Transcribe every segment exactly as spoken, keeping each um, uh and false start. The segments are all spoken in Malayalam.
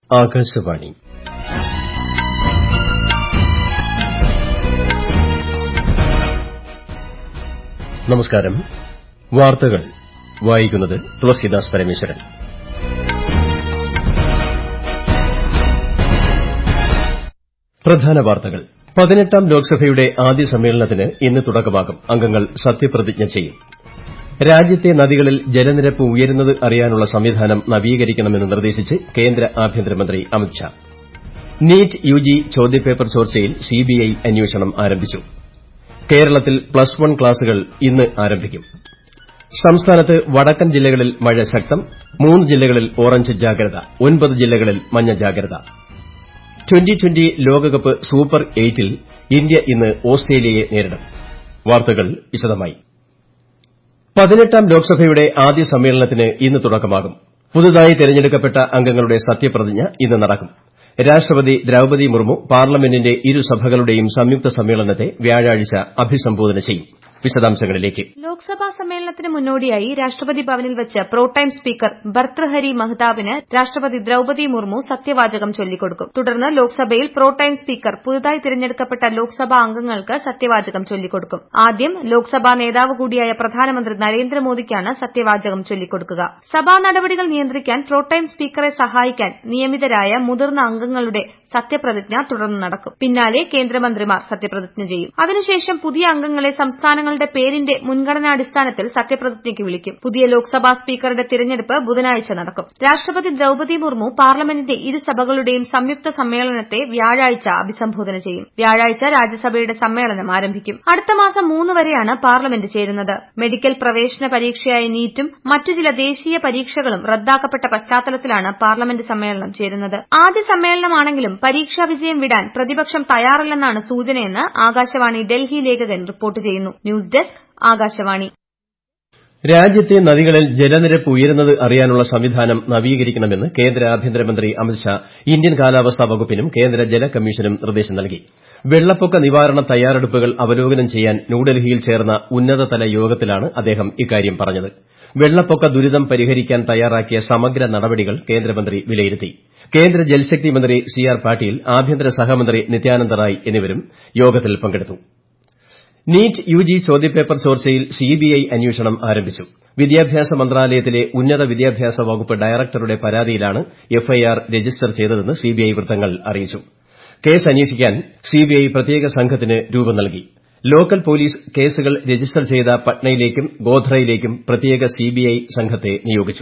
ആകാശവാണി. നമസ്കാരം. വാർത്തകൾ വായിക്കുന്നത് തുളസീദാസ് പരമേശ്വരൻ. പ്രധാന വാർത്തകൾ. പതിനെട്ടാം ലോക്സഭയുടെ ആദ്യ സമ്മേളനത്തിന് ഇന്ന് തുടക്കമാകും. അംഗങ്ങൾ സത്യപ്രതിജ്ഞ ചെയ്യും. രാജ്യത്തെ നദികളിൽ ജലനിരപ്പ് ഉയരുന്നത് അറിയാനുള്ള സംവിധാനം നവീകരിക്കണമെന്ന് നിർദ്ദേശിച്ച് കേന്ദ്ര ആഭ്യന്തരമന്ത്രി അമിത്ഷാ. നീറ്റ് യുജി ചോദ്യപേപ്പർ ചോർച്ചയിൽ സിബിഐ അന്വേഷണം ആരംഭിച്ചു. കേരളത്തിൽ പ്ലസ് വൺ ക്ലാസുകൾ ഇന്ന് ആരംഭിക്കും. സംസ്ഥാനത്ത് വടക്കൻ ജില്ലകളിൽ മഴ ശക്തം. മൂന്ന് ജില്ലകളിൽ ഓറഞ്ച് ജാഗ്രത. ഒൻപത് ജില്ലകളിൽ മഞ്ഞ ജാഗ്രത. ട്വന്റി ട്വന്റി ലോകകപ്പ് സൂപ്പർ എയ്റ്റിൽ ഇന്ത്യ ഇന്ന് ഓസ്ട്രേലിയയെ നേരിടും. വാർത്തകൾ വിശദമായി. പതിനെട്ടാം ലോക്സഭയുടെ ആദ്യ സമ്മേളനത്തിന് ഇന്ന് തുടക്കമാകും. പുതുതായി തെരഞ്ഞെടുക്കപ്പെട്ട അംഗങ്ങളുടെ സത്യപ്രതിജ്ഞ ഇന്ന് നടക്കും. രാഷ്ട്രപതി ദ്രൌപദി മുർമു പാർലമെന്റിന്റെ ഇരുസഭകളുടെയും സംയുക്ത സമ്മേളനത്തെ വ്യാഴാഴ്ച അഭിസംബോധന ചെയ്യും. വിശദാംശങ്ങളിലേക്ക്. ലോക്സഭാ സമ്മേളനത്തിന് മുന്നോടിയായി രാഷ്ട്രപതി ഭവനിൽ വെച്ച് പ്രോടൈം സ്പീക്കർ ഭർതൃഹരി മഹ്താബിന് രാഷ്ട്രപതി ദ്രൌപദി മുർമു സത്യവാചകം ചൊല്ലിക്കൊടുക്കും. തുടർന്ന് ലോക്സഭയിൽ പ്രോടൈം സ്പീക്കർ പുതുതായി തിരഞ്ഞെടുക്കപ്പെട്ട ലോക്സഭാ അംഗങ്ങൾക്ക് സത്യവാചകം ചൊല്ലിക്കൊടുക്കും. ആദ്യം ലോക്സഭാ നേതാവ് കൂടിയായ പ്രധാനമന്ത്രി നരേന്ദ്രമോദിക്കാണ് സത്യവാചകം ചൊല്ലിക്കൊടുക്കുക. സഭാ നടപടികൾ നിയന്ത്രിക്കാൻ പ്രോടൈം സ്പീക്കറെ സഹായിക്കാൻ നിയമിതരായ മുതിർന്ന അംഗങ്ങളുടെ സത്യപ്രതിജ്ഞ തുടർന്ന് നടക്കും. പിന്നാലെ കേന്ദ്രമന്ത്രിമാർ സത്യപ്രതിജ്ഞ ചെയ്യും. അതിനുശേഷം പുതിയ അംഗങ്ങളെ സംസ്ഥാനങ്ങളുടെ പേരിന്റെ മുൻഗണനാടിസ്ഥാനത്തിൽ സത്യപ്രതിജ്ഞയ്ക്ക് വിളിക്കും. പുതിയ ലോക്സഭാ സ്പീക്കറുടെ തിരഞ്ഞെടുപ്പ് ബുധനാഴ്ച നടക്കും. രാഷ്ട്രപതി ദ്രൌപദി മുർമു പാർലമെന്റിന്റെ ഇരുസഭകളുടെയും സംയുക്ത സമ്മേളനത്തെ വ്യാഴാഴ്ച അഭിസംബോധന ചെയ്യും. വ്യാഴാഴ്ച രാജ്യസഭയുടെ സമ്മേളനം ആരംഭിക്കും. അടുത്ത മാസം മൂന്ന് വരെയാണ് പാർലമെന്റ് ചേരുന്നത്. മെഡിക്കൽ പ്രവേശന പരീക്ഷയായ നീറ്റും മറ്റു ചില ദേശീയ പരീക്ഷകളും റദ്ദാക്കപ്പെട്ട പശ്ചാത്തലത്തിലാണ് പാർലമെന്റ് സമ്മേളനം ചേരുന്നത്. ആദ്യ സമ്മേളനമാണെങ്കിലും പരീക്ഷാ വിജയം വിടാൻ പ്രതിപക്ഷം തയ്യാറല്ലെന്നാണ് സൂചനയെന്ന് ആകാശവാണി ഡൽഹി ലേഖകൻ റിപ്പോർട്ട് ചെയ്യുന്നു. News desk Akashvani. രാജ്യത്തെ നദികളിൽ ജലനിരപ്പ് ഉയരുന്നത് അറിയാനുള്ള സംവിധാനം നവീകരിക്കണമെന്ന് കേന്ദ്ര ആഭ്യന്തരമന്ത്രി അമിത്ഷാ ഇന്ത്യൻ കാലാവസ്ഥാ വകുപ്പിനും കേന്ദ്ര ജല കമ്മീഷനും നിർദ്ദേശം നൽകി. വെള്ളപ്പൊക്ക നിവാരണ തയ്യാറെടുപ്പുകൾ അവലോകനം ചെയ്യാൻ ന്യൂഡൽഹിയിൽ ചേർന്ന ഉന്നതതല യോഗത്തിലാണ് അദ്ദേഹം ഇക്കാര്യം പറഞ്ഞത്. വെള്ളപ്പൊക്ക ദുരിതം പരിഹരിക്കാൻ തയ്യാറാക്കിയ സമഗ്ര നടപടികൾ കേന്ദ്രമന്ത്രി വിലയിരുത്തി. കേന്ദ്ര ജൽശക്തി മന്ത്രി സി ആർ പാട്ടീൽ, ആഭ്യന്തര സഹമന്ത്രി നിത്യാനന്ദ റായ് എന്നിവരും യോഗത്തിൽ പങ്കെടുത്തു. നീറ്റ് യുജി ചോദ്യപേപ്പർ ചോർച്ചയിൽ സിബിഐ അന്വേഷണം ആരംഭിച്ചു. വിദ്യാഭ്യാസ മന്ത്രാലയത്തിലെ ഉന്നത വിദ്യാഭ്യാസ വകുപ്പ് ഡയറക്ടറുടെ പരാതിയിലാണ് എഫ്ഐആർ രജിസ്റ്റർ ചെയ്തതെന്ന് സിബിഐ വൃത്തങ്ങൾ അറിയിച്ചു. കേസ് അന്വേഷിക്കാൻ സിബിഐ പ്രത്യേക സംഘത്തിന് രൂപം നൽകി. ലോക്കൽ പോലീസ് കേസുകൾ രജിസ്റ്റർ ചെയ്ത പട്നയിലേക്കും ഗോധ്രയിലേക്കും പ്രത്യേക സിബിഐ സംഘത്തെ നിയോഗിച്ചു.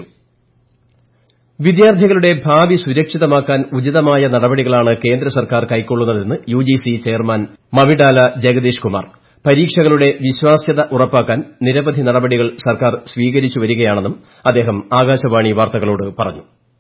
വിദ്യാർത്ഥികളുടെ ഭാവി സുരക്ഷിതമാക്കാൻ ഉചിതമായ നടപടികളാണ് കേന്ദ്ര സർക്കാർ കൈക്കൊള്ളുന്നതെന്ന് യുജിസി ചെയർമാൻ മവിഡാല ജഗദീഷ് കുമാർ. പരീക്ഷകളുടെ വിശ്വാസ്യത ഉറപ്പാക്കാൻ നിരവധി നടപടികൾ സർക്കാർ സ്വീകരിച്ചു വരികയാണെന്നും അദ്ദേഹം ആകാശവാണി വാർത്തകളോട് പറഞ്ഞു.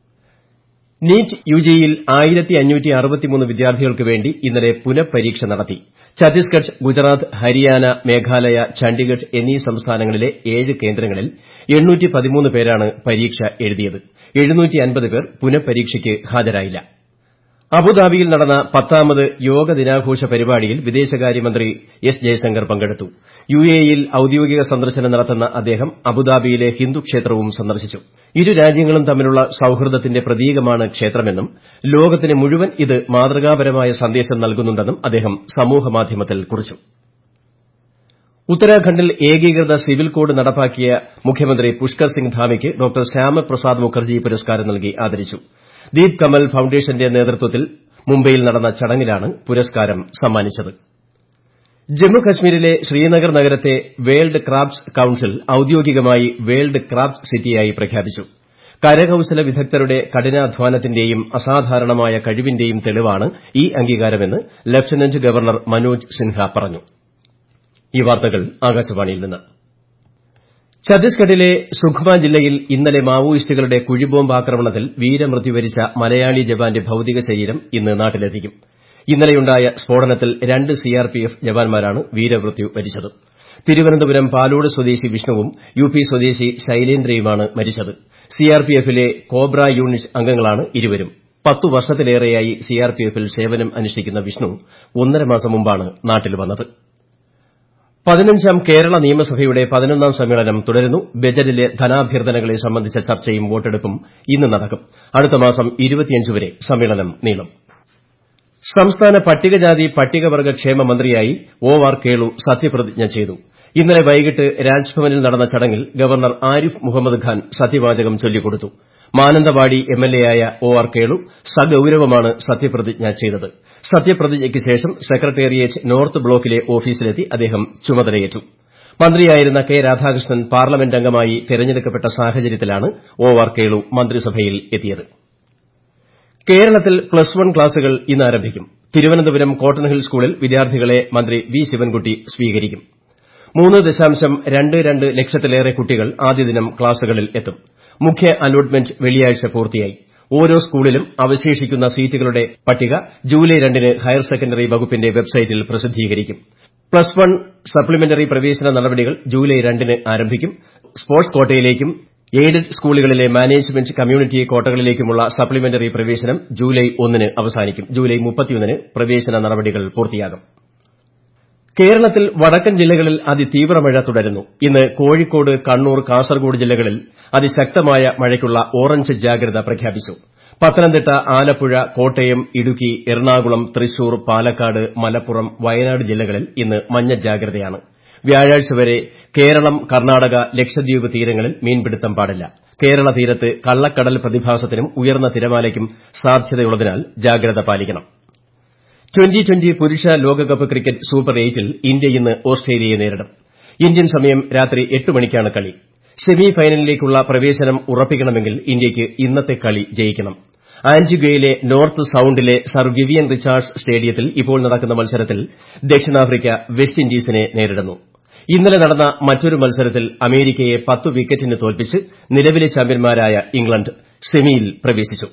നീറ്റ് യുജിയിൽ ആയിരത്തി അഞ്ഞൂറ്റി അറുപത്തിമൂന്ന് വിദ്യാർത്ഥികൾക്ക് വേണ്ടി ഇന്നലെ പുനഃപരീക്ഷ നടത്തി. ഛത്തീസ്ഗഡ്, ഗുജറാത്ത്, ഹരിയാന, മേഘാലയ, ചണ്ഡിഗഡ് എന്നീ സംസ്ഥാനങ്ങളിലെ ഏഴ് കേന്ദ്രങ്ങളിൽ എണ്ണൂറ്റി പതിമൂന്ന് പേരാണ് പരീക്ഷ എഴുതിയത്. എഴുന്നൂറ്റി അൻപത് പേർ പുനഃപരീക്ഷയ്ക്ക് ഹാജരായില്ല. അബുദാബിയിൽ നടന്ന പത്താമത് യോഗ ദിനാഘോഷ പരിപാടിയിൽ വിദേശകാര്യമന്ത്രി എസ് ജയശങ്കർ പങ്കെടുത്തു. യുഎഇയിൽ ഔദ്യോഗിക സന്ദർശനം നടത്തുന്ന അദ്ദേഹം അബുദാബിയിലെ ഹിന്ദു ക്ഷേത്രവും സന്ദർശിച്ചു. ഇരു രാജ്യങ്ങളും തമ്മിലുള്ള സൌഹൃദത്തിന്റെ പ്രതീകമാണ് ക്ഷേത്രമെന്നും ലോകത്തിന് മുഴുവൻ ഇത് മാതൃകാപരമായ സന്ദേശം നൽകുന്നുണ്ടെന്നും അദ്ദേഹം സമൂഹമാധ്യമത്തിൽ കുറിച്ചു. ഉത്തരാഖണ്ഡിൽ ഏകീകൃത സിവിൽ കോഡ് നടപ്പാക്കിയ മുഖ്യമന്ത്രി പുഷ്കർ സിംഗ് ധാമിക്ക് ഡോക്ടർ ശ്യാമപ്രസാദ് മുഖർജി പുരസ്കാരം നൽകി ആദരിച്ചു. ദീപ് കമൽ ഫൌണ്ടേഷന്റെ നേതൃത്വത്തിൽ മുംബൈയിൽ നടന്ന ചടങ്ങിലാണ് പുരസ്കാരം സമ്മാനിച്ചത്. ജമ്മുകശ്മീരിലെ ശ്രീനഗർ നഗരത്തെ വേൾഡ് ക്രാഫ്റ്റ്സ് കൌൺസിൽ ഔദ്യോഗികമായി വേൾഡ് ക്രാഫ്റ്റ് സിറ്റിയായി പ്രഖ്യാപിച്ചു. കരകൌശല വിദഗ്ധരുടെ കഠിനാധ്വാനത്തിന്റെയും അസാധാരണമായ കഴിവിന്റെയും തെളിവാണ് ഈ അംഗീകാരമെന്ന് ലഫ്റ്റനന്റ് ഗവർണർ മനോജ് സിൻഹ പറഞ്ഞു. ഈ വാർത്തകൾ ആകാശവാണിയിൽ നിന്ന്. ഛത്തീസ്ഗഡിലെ സുഖ്മ ജില്ലയിൽ ഇന്നലെ മാവോയിസ്റ്റുകളുടെ കുഴിബോംബ് ആക്രമണത്തിൽ വീരമൃത്യു വരിച്ച മലയാളി ജവാന്റെ ഭൌതിക ശരീരം ഇന്ന് നാട്ടിലെത്തിക്കും. ഇന്നലെയുണ്ടായ സ്ഫോടനത്തിൽ രണ്ട് സിആർപിഎഫ് ജവാന്മാരാണ് വീരമൃത്യു വരിച്ചത്. തിരുവനന്തപുരം പാലോട് സ്വദേശി വിഷ്ണുവും യുപി സ്വദേശി ശൈലേന്ദ്രയുമാണ് മരിച്ചത്. സിആർപിഎഫിലെ കോബ്ര യൂണിറ്റ് അംഗങ്ങളാണ് ഇരുവരും. പത്തു വർഷത്തിലേറെയായി സിആർപിഎഫിൽ സേവനം അനുഷ്ഠിക്കുന്ന വിഷ്ണു ഒന്നര മാസം മുമ്പാണ് നാട്ടിൽ വന്നത്. പതിനഞ്ചാം കേരള നിയമസഭയുടെ പതിനൊന്നാം സമ്മേളനം തുടരുന്നു. ബജറ്റിലെ ധനാഭ്യർത്ഥനകളെ സംബന്ധിച്ച ചർച്ചയും വോട്ടെടുപ്പും ഇന്ന് നടക്കും. അടുത്ത മാസം ഇരുപത്തിയഞ്ച് വരെ സമ്മേളനം നീളും. സംസ്ഥാന പട്ടികജാതി പട്ടികവർഗ്ഗ ക്ഷേമ മന്ത്രിയായി ഒ ആർ കേളു സത്യപ്രതിജ്ഞ ചെയ്തു. ഇന്നലെ വൈകിട്ട് രാജ്ഭവനിൽ നടന്ന ചടങ്ങിൽ ഗവർണർ ആരിഫ് മുഹമ്മദ് ഖാൻ സത്യവാചകം ചൊല്ലിക്കൊടുത്തു. മാനന്തവാടി എംഎൽഎയായ ഒ ആർ കേളു സഗൌരവമാണ് സത്യപ്രതിജ്ഞ ചെയ്തത്. സത്യപ്രതിജ്ഞയ്ക്ക് ശേഷം സെക്രട്ടേറിയറ്റ് നോർത്ത് ബ്ലോക്കിലെ ഓഫീസിലെത്തി അദ്ദേഹം ചുമതലയേറ്റു. മന്ത്രിയായിരുന്ന കെ രാധാകൃഷ്ണൻ പാർലമെന്റ് അംഗമായി തെരഞ്ഞെടുക്കപ്പെട്ട സാഹചര്യത്തിലാണ് ഒ ആർ കേളു മന്ത്രിസഭയിൽ എത്തിയത്. കേരളത്തിൽ പ്ലസ് വൺ ക്ലാസുകൾ ഇന്ന് ആരംഭിക്കും. തിരുവനന്തപുരം കോട്ടൺ ഹിൽ സ്കൂളിൽ വിദ്യാർത്ഥികളെ മന്ത്രി വി ശിവൻകുട്ടി സ്വീകരിക്കും. മൂന്ന് ദശാംശം രണ്ട് രണ്ട് ലക്ഷത്തിലേറെ കുട്ടികൾ ആദ്യദിനം ക്ലാസുകളിൽ എത്തും. മുഖ്യ അലോട്ട്മെന്റ് വെള്ളിയാഴ്ച പൂർത്തിയായി. ഓരോ സ്കൂളിലും അവശേഷിക്കുന്ന സീറ്റുകളുടെ പട്ടിക ജൂലൈ രണ്ടിന് ഹയർ സെക്കൻഡറി വകുപ്പിന്റെ വെബ്സൈറ്റിൽ പ്രസിദ്ധീകരിക്കും. പ്ലസ് വൺ സപ്ലിമെന്ററി പ്രവേശന നടപടികൾ ജൂലൈ രണ്ടിന് ആരംഭിക്കും. സ്പോർട്സ് കോട്ടയിലേക്കും എയ്ഡഡ് സ്കൂളുകളിലെ മാനേജ്മെന്റ് കമ്മ്യൂണിറ്റി കോട്ടകളിലേക്കുമുള്ള സപ്ലിമെന്ററി പ്രവേശനം ജൂലൈ ഒന്നിന് അവസാനിക്കും. ജൂലൈ മുപ്പത്തിയൊന്നിന് പ്രവേശന നടപടികൾ പൂർത്തിയാകും. കേരളത്തിൽ വടക്കൻ ജില്ലകളിൽ അതിതീവ്ര മഴ തുടരുന്നു. ഇന്ന് കോഴിക്കോട്, കണ്ണൂർ, കാസർഗോഡ് ജില്ലകളിൽ അതിശക്തമായ മഴയ്ക്കുള്ള ഓറഞ്ച് ജാഗ്രത പ്രഖ്യാപിച്ചു. പത്തനംതിട്ട, ആലപ്പുഴ, കോട്ടയം, ഇടുക്കി, എറണാകുളം, തൃശൂർ, പാലക്കാട്, മലപ്പുറം, വയനാട് ജില്ലകളിൽ ഇന്ന് മഞ്ഞ ജാഗ്രതയാണ്. വ്യാഴാഴ്ച വരെ കേരളം, കർണാടക, ലക്ഷദ്വീപ് തീരങ്ങളിൽ മീൻപിടുത്തം പാടില്ല. കേരള തീരത്ത് കള്ളക്കടൽ പ്രതിഭാസത്തിനും ഉയർന്ന തിരമാലയ്ക്കും സാധ്യതയുള്ളതിനാൽ ജാഗ്രത പാലിക്കണം. ട്വന്റി ട്വന്റി പുരുഷ ലോകകപ്പ് ക്രിക്കറ്റ് സൂപ്പർ എയ്റ്റിൽ ഇന്ത്യ ഇന്ന് ഓസ്ട്രേലിയയെ നേരിടും. ഇന്ത്യൻ സമയം രാത്രി എട്ട് മണിക്കാണ് കളി. സെമി ഫൈനലിലേക്കുള്ള പ്രവേശനം ഉറപ്പിക്കണമെങ്കിൽ ഇന്ത്യയ്ക്ക് ഇന്നത്തെ കളി ജയിക്കണം. ആന്റിഗ്വയിലെ നോർത്ത് സൌണ്ടിലെ സർ വിവിയൻ റിച്ചാർഡ്സ് സ്റ്റേഡിയത്തിൽ ഇപ്പോൾ നടക്കുന്ന മത്സരത്തിൽ ദക്ഷിണാഫ്രിക്ക വെസ്റ്റ് ഇൻഡീസിനെ നേരിടുന്നു. ഇന്നലെ നടന്ന മറ്റൊരു മത്സരത്തിൽ അമേരിക്കയെ പത്ത് വിക്കറ്റിന് തോൽപ്പിച്ച് നിലവിലെ ചാമ്പ്യന്മാരായ ഇംഗ്ലണ്ട് സെമിയിൽ പ്രവേശിച്ചു.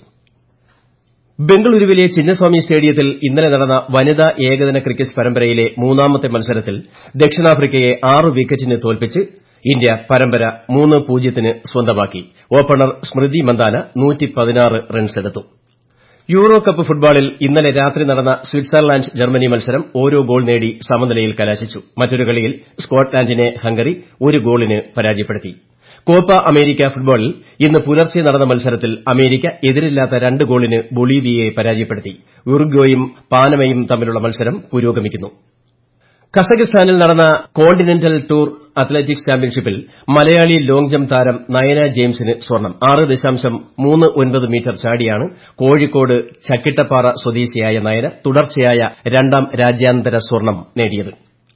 ബംഗളൂരുവിലെ ചിന്നസ്വാമി സ്റ്റേഡിയത്തിൽ ഇന്നലെ നടന്ന വനിതാ ഏകദിന ക്രിക്കറ്റ് പരമ്പരയിലെ മൂന്നാമത്തെ മത്സരത്തിൽ ദക്ഷിണാഫ്രിക്കയെ ആറ് വിക്കറ്റിന് തോൽപ്പിച്ച് ഇന്ത്യ പരമ്പര മൂന്ന് പൂജ്യത്തിന് സ്വന്തമാക്കി. ഓപ്പണർ സ്മൃതി മന്ദാന നൂറ്റി പതിനാറ് റൺസെടുത്തു. യൂറോ കപ്പ് ഫുട്ബോളിൽ ഇന്നലെ രാത്രി നടന്ന സ്വിറ്റ്സർലാന്റ് ജർമ്മനി മത്സരം ഓരോ ഗോൾ നേടി സമനിലയിൽ കലാശിച്ചു. മറ്റൊരു കളിയിൽ സ്കോട്ട്ലാന്റിനെ ഹംഗറി ഒരു ഗോളിന് പരാജയപ്പെടുത്തി. കോപ്പ അമേരിക്ക ഫുട്ബോളിൽ ഇന്ന് പുലർച്ചെ നടന്ന മത്സരത്തിൽ അമേരിക്ക എതിരില്ലാത്ത രണ്ട് ഗോളിന് ബൊളീവിയയെ പരാജയപ്പെടുത്തി. ഉറുഗ്വേയും പാനമയും തമ്മിലുള്ള മത്സരം പുരോഗമിക്കുന്നു. കസഖിസ്ഥാനിൽ നടന്ന കോണ്ടിനെന്റൽ ടൂർ അത്ലറ്റിക്സ് ചാമ്പ്യൻഷിപ്പിൽ മലയാളി ലോങ് ജംപ് താരം നയന ജെയിംസിന് സ്വർണ്ണം. ആറ് ദശാംശം മൂന്ന് ഒൻപത് മീറ്റർ ചാടിയാണ് കോഴിക്കോട് ചക്കിട്ടപ്പാറ സ്വദേശിയായ നയന തുടർച്ചയായ രണ്ടാം രാജ്യാന്തര സ്വർണ്ണം നേടിയത്.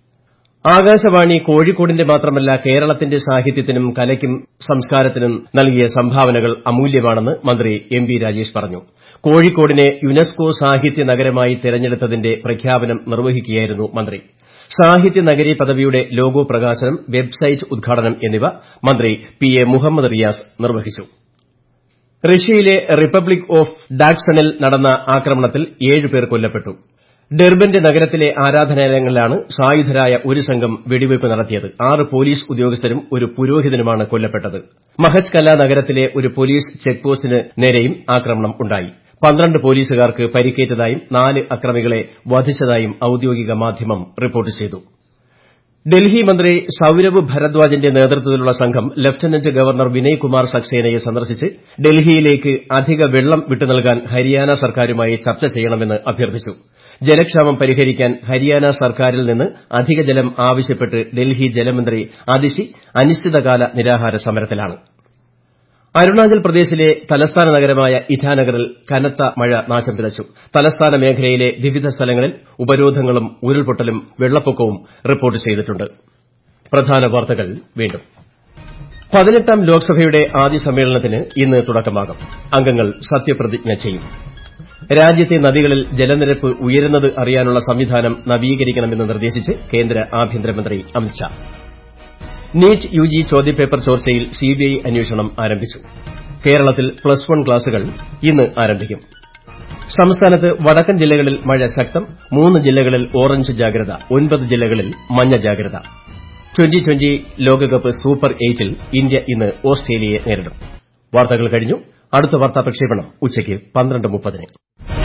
ആകാശവാണി കോഴിക്കോടിന്റെ മാത്രമല്ല കേരളത്തിന്റെ സാഹിത്യത്തിനും കലയ്ക്കും സംസ്കാരത്തിനും നൽകിയ സംഭാവനകൾ അമൂല്യമാണെന്ന് മന്ത്രി എം ബി രാജേഷ് പറഞ്ഞു. കോഴിക്കോടിനെ യുനെസ്കോ സാഹിത്യ നഗരമായി തെരഞ്ഞെടുത്തതിന്റെ പ്രഖ്യാപനം നിർവഹിക്കുകയായിരുന്നു മന്ത്രി. സാഹിത്യ നഗരി പദവിയുടെ ലോഗോ പ്രകാശനം, വെബ്സൈറ്റ് ഉദ്ഘാടനം എന്നിവ മന്ത്രി പി എ മുഹമ്മദ് റിയാസ് നിർവഹിച്ചു. റഷ്യയിലെ റിപ്പബ്ലിക് ഓഫ് ഡാഗ്സണിൽ നടന്ന ആക്രമണത്തിൽ ഏഴ് പേർ കൊല്ലപ്പെട്ടു. ഡെർബന്റെ നഗരത്തിലെ ആരാധനാലയങ്ങളിലാണ് സായുധരായ ഒരു സംഘം വെടിവയ്പ് നടത്തിയത്. ആറ് പോലീസ് ഉദ്യോഗസ്ഥരും ഒരു പുരോഹിതനുമാണ് കൊല്ലപ്പെട്ടത്. മഹജ്കല നഗരത്തിലെ ഒരു പോലീസ് ചെക്ക് പോസ്റ്റിന് നേരെയും ആക്രമണം ഉണ്ടായി. പന്ത്രണ്ട് പോലീസുകാർക്ക് പരിക്കേറ്റതായും നാല് അക്രമികളെ വധിച്ചതായും ഔദ്യോഗിക മാധ്യമം റിപ്പോർട്ട് ചെയ്തു. ഡൽഹി മന്ത്രി സൌരവ് ഭരദ്വാജിന്റെ നേതൃത്വത്തിലുള്ള സംഘം ലഫ്റ്റനന്റ് ഗവർണർ വിനയ് കുമാർ സക്സേനയെ സന്ദർശിച്ച് ഡൽഹിയിലേക്ക് അധിക വെള്ളം വിട്ടുനൽകാൻ ഹരിയാന സർക്കാരുമായി ചർച്ച ചെയ്യണമെന്ന് അഭ്യർത്ഥിച്ചു. ജലക്ഷാമം പരിഹരിക്കാൻ ഹരിയാന സർക്കാരിൽ നിന്ന് അധിക ജലം ആവശ്യപ്പെട്ട് ഡൽഹി ജലമന്ത്രി അതിഷി അനിശ്ചിതകാല നിരാഹാര സമരത്തിലാണ്. അരുണാചൽ പ്രദേശിലെ തലസ്ഥാന നഗരമായ ഇറ്റാനഗറിൽ കനത്ത മഴ നാശം വിതച്ചു. തലസ്ഥാന മേഖലയിലെ വിവിധ സ്ഥലങ്ങളിൽ ഉപരോധങ്ങളും ഉരുൾപൊട്ടലും വെള്ളപ്പൊക്കവും റിപ്പോർട്ട് ചെയ്തിട്ടുണ്ട്. പ്രധാന വാർത്തകൾ വീണ്ടും. പതിനെട്ടാം ലോക്സഭയുടെ ആദ്യ സമ്മേളനത്തിന് ഇന്ന് തുടക്കമാകും. അംഗങ്ങൾ സത്യപ്രതിജ്ഞ ചെയ്യും. രാജ്യത്തെ നദികളിൽ ജലനിരപ്പ് ഉയരുന്നത് അറിയാനുള്ള സംവിധാനം നവീകരിക്കണമെന്ന് നിർദ്ദേശിച്ച് കേന്ദ്ര ആഭ്യന്തരമന്ത്രി അമിത്ഷാ. നീറ്റ് യുജി ചോദ്യപേപ്പർ ചോർച്ചയിൽ സിബിഐ അന്വേഷണം ആരംഭിച്ചു. കേരളത്തിൽ പ്ലസ് വൺ ക്ലാസുകൾ ഇന്ന് ആരംഭിക്കും. സംസ്ഥാനത്ത് വടക്കൻ ജില്ലകളിൽ മഴ ശക്തം. മൂന്ന് ജില്ലകളിൽ ഓറഞ്ച് ജാഗ്രത. ഒൻപത് ജില്ലകളിൽ മഞ്ഞ ജാഗ്രത. ട്വന്റി ട്വന്റി ലോകകപ്പ് സൂപ്പർ എയ്റ്റിൽ ഇന്ത്യ ഇന്ന് ഓസ്ട്രേലിയയെ നേരിടും. വാർത്തകൾ കഴിഞ്ഞു. അടുത്ത വാർത്താ പ്രക്ഷേപണം ഉച്ചയ്ക്ക് പന്ത്രണ്ട് മുപ്പതിന്.